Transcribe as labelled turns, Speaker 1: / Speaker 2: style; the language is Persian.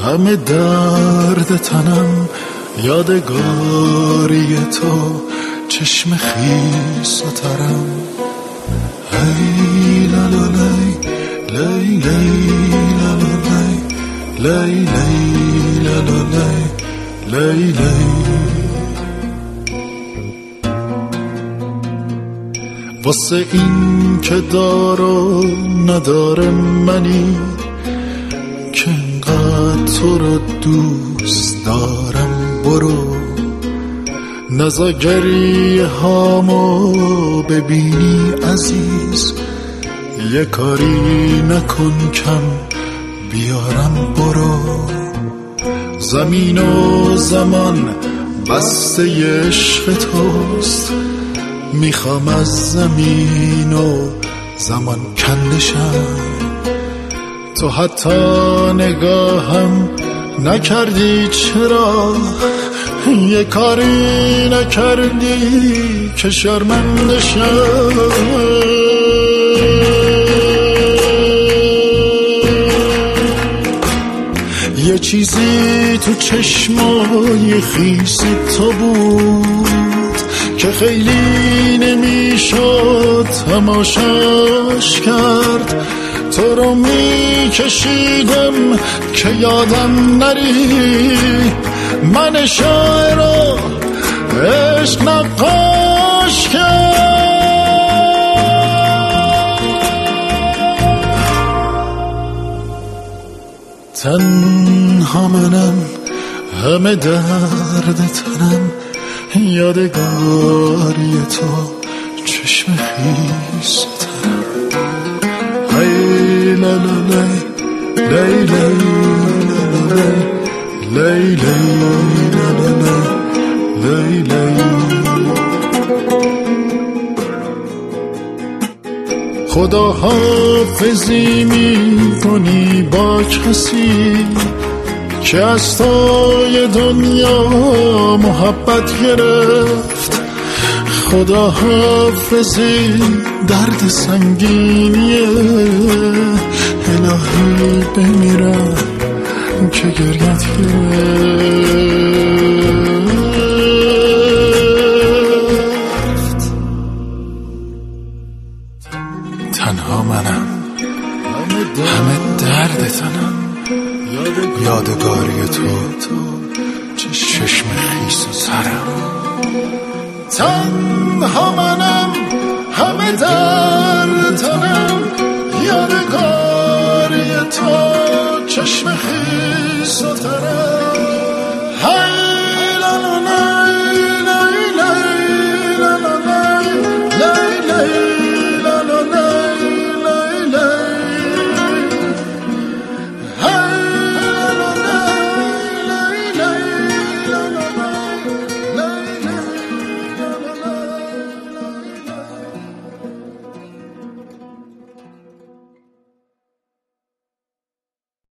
Speaker 1: همه درد تنم یادگاری تو، چشم خیس و ترم. هی لا لا لی لی لی لا لا لی لی لا لا لی لی. واسه این که دار و نداره منی، که انقدر تو رو دوست دارم، برو نزا گریه هامو ببینی عزیز، یه کاری نکن کم بیارم، برو. زمین و زمان بسته عشق توست، میخوام از زمین و زمان کندشم. تو حتی نگاهم نکردی، چرا یه کاری نکردی که شرمنده شم. یه چیزی تو چشمای خیس تو بود که خیلی نمیشد تماشاش کرد. تو رو میکشیدم که یادم نری، من شاعر و عشق نقاش کرد. تنها منم، همه درد تنم یادگاری تو، چشم خیس ترم. هی لا لا لی لی لی لی لی لی. خدا حافظی میکنی با کسی که از توی دنیا محبت گرفت. خدا حافظی درد سنگینیه، الهی بمیرم که گریت گرفت. تنها منم، همه درد تنم یادگاری تو، چشم خیس و سرم. تنها منم، همه درد تنم